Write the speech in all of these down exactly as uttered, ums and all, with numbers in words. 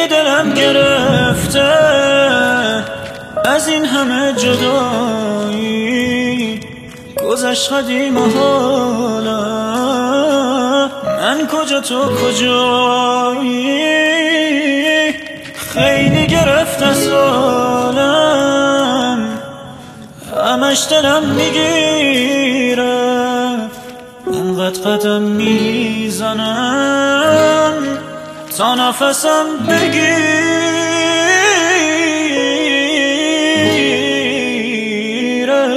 خیلی دلم گرفته از این همه جدایی، گذشت قدیم و حالا من کجا تو کجایی. خیلی گرفته سالم، همش دلم میگیره، انقدر قدم میزنم تا نفسم بگیره.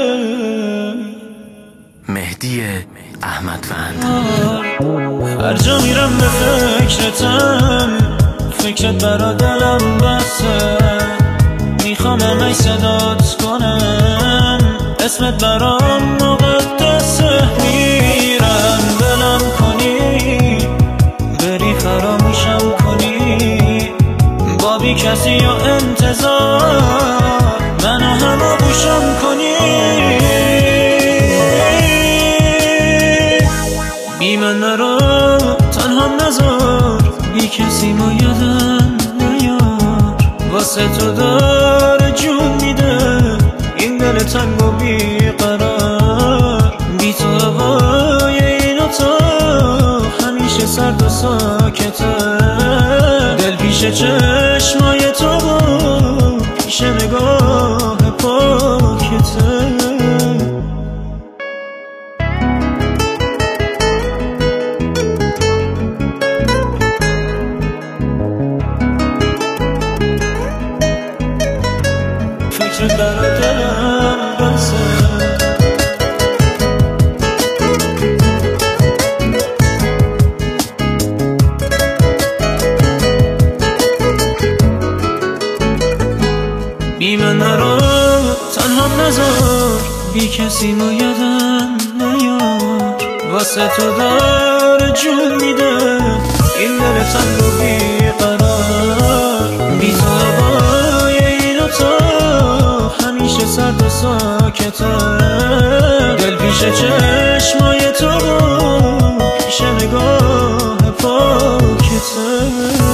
مهدی احمدوند. هر جا میرم به فکرتم، فکرت برا دلم بسه، میخوام همه صدات کنم، اسمت برام مقدسه. میرم دلم کنی، بری فراموشم کنی، با بی کسی یا انتظار منو همه بوشم کنی. بی من نرو، تنها نذار، بی کسی ما یادم نیار، واسه تو داره جون میده این دل تنگ و بی قرار. بی تو هوای این اتاق همیشه سرد و ساکته، دل پیش چشمای تو و پیش نگاه پاکته. فکرت برا دلم بسه، بی من نرو، تنها نذار، بی کسی ما یادم نیار، واسه تو داره جون میده این دل تنگ و بی قرار. بی تو هوای این اتاق همیشه سرد و ساکته، دل پیش چشمای تو و پیش نگاه پاکته.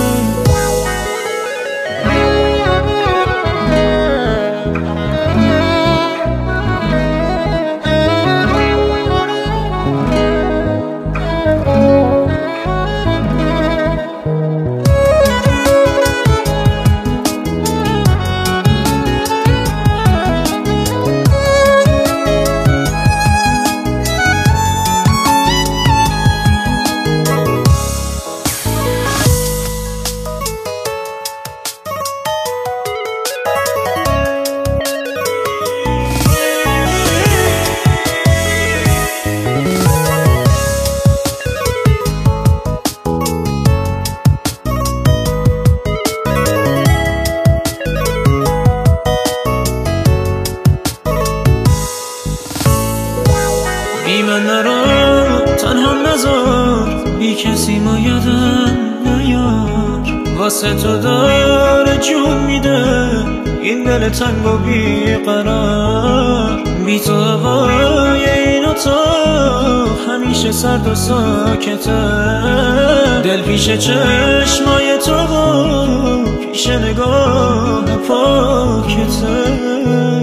بی من نرو، تنها نذار، بی کسی ما یادم نیار، واسه تو داره جون میده این دل تنگ و بی قرار. بی تو هوای این اتاق همیشه سرد و ساکته، دل پیش چشمای تو و پیش نگاه پاکته.